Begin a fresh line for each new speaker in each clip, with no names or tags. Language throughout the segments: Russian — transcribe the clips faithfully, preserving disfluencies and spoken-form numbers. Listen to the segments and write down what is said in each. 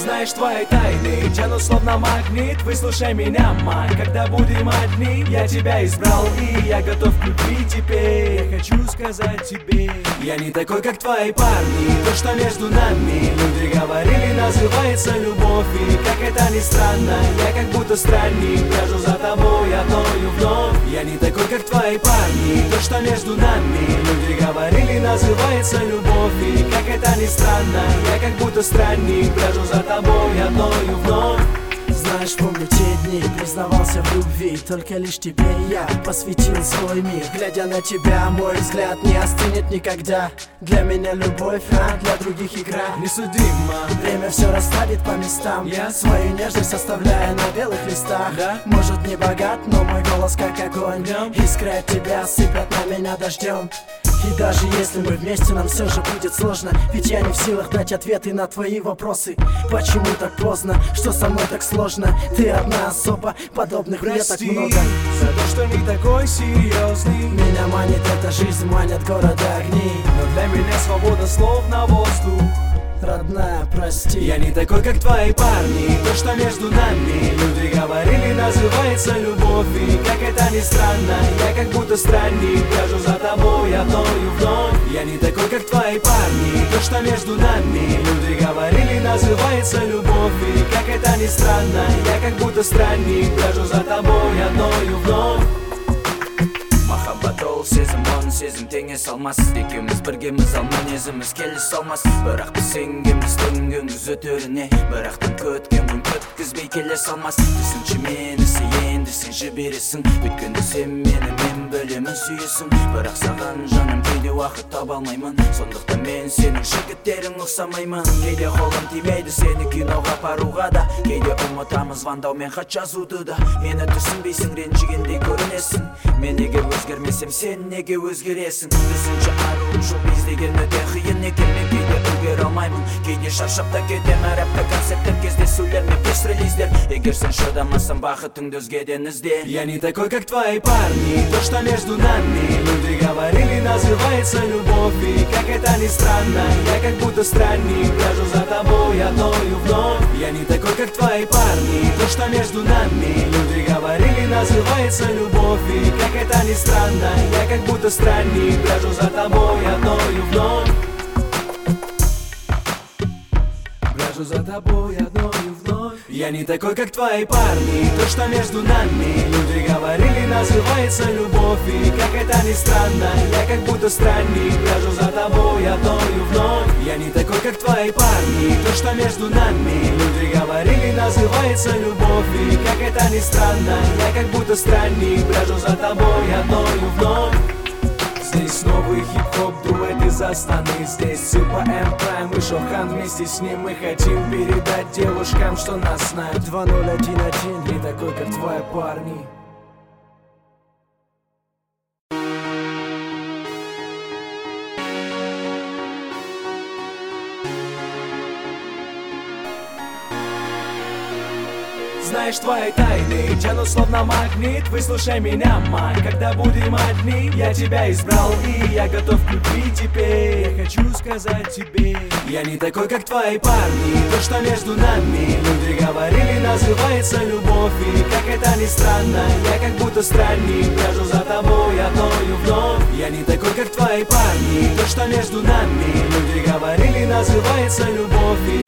Знаешь, твои тайны тянут словно магнит. Выслушай меня, мать, когда будем одни. Я тебя избрал и я готов к любви теперь. Я хочу сказать тебе, я не такой, как твои парни. То, что между нами люди говорили, называется любовь. И как это ни странно, я как будто странник. Брожу за тобой одной и вновь. Я не такой, как твои парни. То, что между нами люди говорили, называется любовь. И как это ни странно, я как будто странник. Брожу за тобой одной и вновь.
Знаешь, помню те дни, признавался в любви. Только лишь тебе я посвятил свой мир. Глядя на тебя, мой взгляд не остынет никогда. Для меня любовь, а для других игра.
Несудимо,
время все расставит по местам.
Я
свою нежность оставляя на белых листах.
Да?
Может не богат, но мой голос как огонь.
Днем.
Искры от тебя сыпят на меня дождем. И даже если мы вместе, нам все же будет сложно. Ведь я не в силах дать ответы на твои вопросы. Почему так поздно? Что со мной так сложно? Ты одна особа, подобных мне так
прости
много.
за то, что не такой серьезный.
Меня манит эта жизнь, манят города огни.
Но для меня свобода словно воздух.
Родная, прости.
Я не такой, как твои парни. То, что между нами люди говорили, называется любовь. И как это ни странно, я как будто странник. Брожу за тобой одной и вновь. Я не такой, как твои парни. То, что между нами люди говорили, называется любовь. И как это ни странно, я как будто странник. Брожу за тобой одной и вновь.
Махаббат ол сезім, оны сезім теңесе алмас. Екеуміз біргеміз ал мінезіміз келісе алмас. Бірақ біз сенгенбіз түнгі күз өтеріне. Бірақтан көткен күн көткізбей келесе алмас. Түсінші мені сүйенді сен жібересің. Өткенді сен мені мен бөлемін сүйесің. Бірақ саған жаным кейде уақыт таба алмаймын. Сондықтан мен сенің жігіттерің ұқсамаймын. Кейде қолым тимейді сені киноға апаруға да. Кейде ұмытамыз звондаумен хат жазуды да. Мені түсінбейсің, ренжігендей көрінесің. Мен неге өзгермесем, сен неге өзгересің? Түсінші аруым жол іздеген өте қиын екен. Мен кейде үлгере алмаймын, кейде шаршап та кетем. Әр апта концерттер, кездесулер мен пресс-релиздер. Егер сен шыдамасаң, бақытыңды өзгеден ізде.
Я не такой, как твои парни. То, что между нами люди говорили, называется любовь. И как это ни странно, я как будто странник. Брожу за тобой одной и вновь. Я не такой, как твои парни. То, что между нами люди говорили, называется любовь. И как это ни странно, я как будто странник. Брожу за тобой одной и вновь. Брожу за тобой одной и вновь. Я не такой, как твои парни. То, что между нами люди говорили, называется любовь. И как это ни странно, я как будто странник. Брожу за тобой одной и вновь. Я не такой, как твои парни. То, что между нами люди говорили, называется любовь. И как это ни странно, я как будто странник. Брожу за тобой одной и вновь. Здесь новый хип-хоп дуэт из Астаны. Здесь Супа эм Прайм и Шохан. Вместе с ним мы хотим передать девушкам, что нас знают.
Два ноль один один.
Не такой, как твои парни. Знаешь, твои тайны тянут словно магнит. Выслушай меня, мать, когда будем одни. Я тебя избрал и я готов к любви теперь. Я хочу сказать тебе, я не такой, как твои парни. То, что между нами люди говорили, называется любовь. И как это ни странно, я как будто странник. Брожу за тобой одной и вновь. Я не такой, как твои парни. То, что между нами люди говорили, называется любовь. И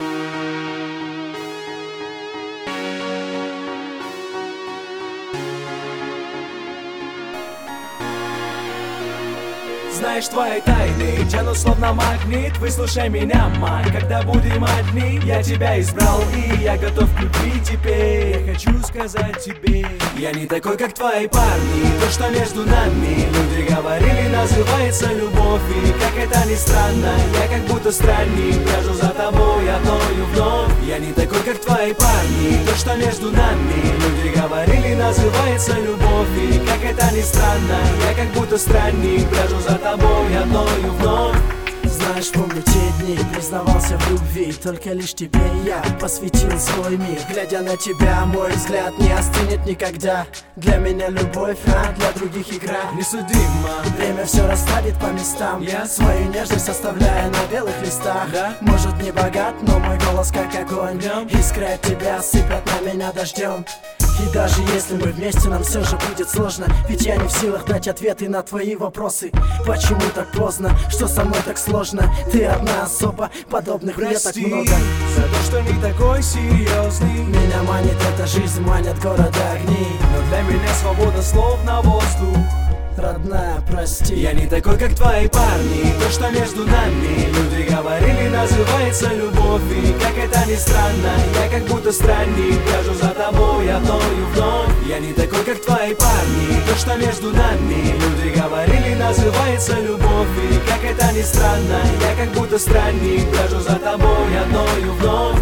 знаешь, твои тайны тянут словно магнит. Выслушай меня, мать, когда будем одни. Я тебя избрал и я готов к любви теперь. Я хочу сказать тебе, я не такой, как твои парни. То, что между нами люди говорили, называется любовь. И как это ни странно, я как будто странник. Брожу за тобой одной и вновь. Я не такой, как твои парни. То, что между нами люди говорили, называется любовь. И как это ни странно, я как будто странник. Брожу за тобой одной и вновь.
знаешь, помню те дни, признавался в любви, только лишь тебе я посвятил свой мир. Глядя на тебя, мой взгляд не остынет никогда. Для меня любовь, а для других игра
несудимо.
Время все расставит по местам,
я
свою нежность оставляя на белых листах,
да?
Может не богат, но мой голос как огонь,
Днем.
искры от тебя сыпят на меня дождем. И даже если мы вместе, нам все же будет сложно, ведь я не в силах дать ответы на твои вопросы. Почему так поздно, что со мной так сложно? Ты одна особа, подобных мне так
Прости
много.
за то, что не такой серьезный.
Меня манит эта жизнь, манят города огни.
Но для меня свобода словно воздух.
Родная, прости.
Я не такой, как твои парни. То, что между нами люди говорили, называется любовь. И как это ни странно, я как будто странник, брожу за тобой одной и вновь. Я не такой, как твои парни. То, что между нами люди говорили, называется любовь. И как это ни странно, я как будто странник, брожу за тобой одной и вновь.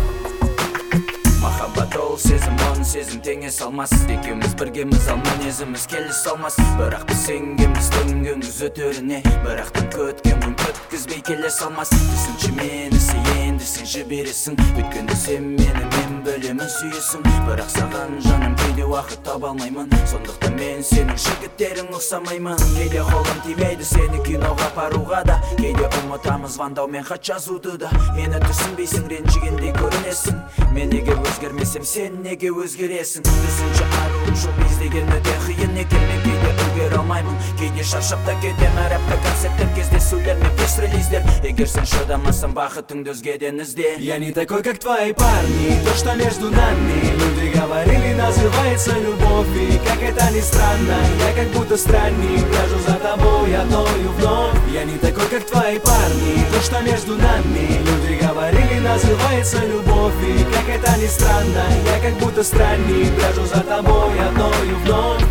Махаббат ол сезім, оны сезім теңесе алмас. Екеуміз біргеміз, ал мінезіміз келісе алмас. Бірақ біз сенгенбіз түнгі күз өтеріне, бірақтан көткен күн көткізбей келесе алмас. Түсінші мені сен сен жібересің, өйткені сен мені, мен бөлемін сүйесің. Бірақ саған жаным кейде уақыт таба алмаймын, сондықтан мен сенің жігіттерің ұқсамаймын. Кейде қолым тимейді сені киноға апаруға да, кейде ұмытамыз звондаумен хат жазуды да. Мені түсінбейсің, ренжігендей көрінесің. Мен неге өзгермесем, сен неге өзгересің? Түсінші аруым жоқ іздеген өте қиын екен, мен кейде үлгере алмаймын. Кейде шаршап та кетем, әр апта концерттер, кездесулер мен пресс-релиздер. Егер сен шыдамасың, бақытыңды өзгеден ізде.
Я не такой, как твои парни. То, что между нами люди говорили, называется любовь. И как это ни странно, я как будто странник, брожу за тобой одной и вновь. Я не такой, как твои парни. То, что между нами люди говорили, называется любовь. И как это ни странно, я как будто странник, брожу за тобой одной и вновь.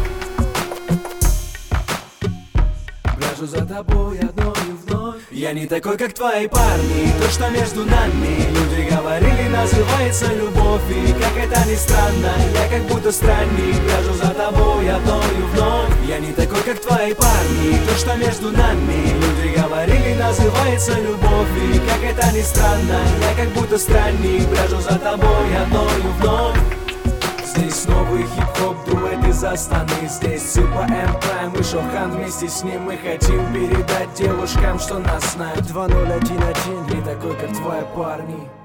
Брожу за тобой одной и вновь. Я не такой, как твои парни. То, что между нами люди говорили, называется любовь. И как это ни странно, я как будто странник, брожу за тобой одной и вновь. Я не такой, как твои парни. То, что между нами люди говорили, называется любовь. И как это ни странно, я как будто странник, брожу за тобой одной и вновь. Здесь новый хип-хоп, дуэт из Астаны. Здесь Цыпа энд Prime и Шохан. Вместе с ним мы хотим передать девушкам, что нас знают.
Два ноль один один.
Не такой, как твои парни.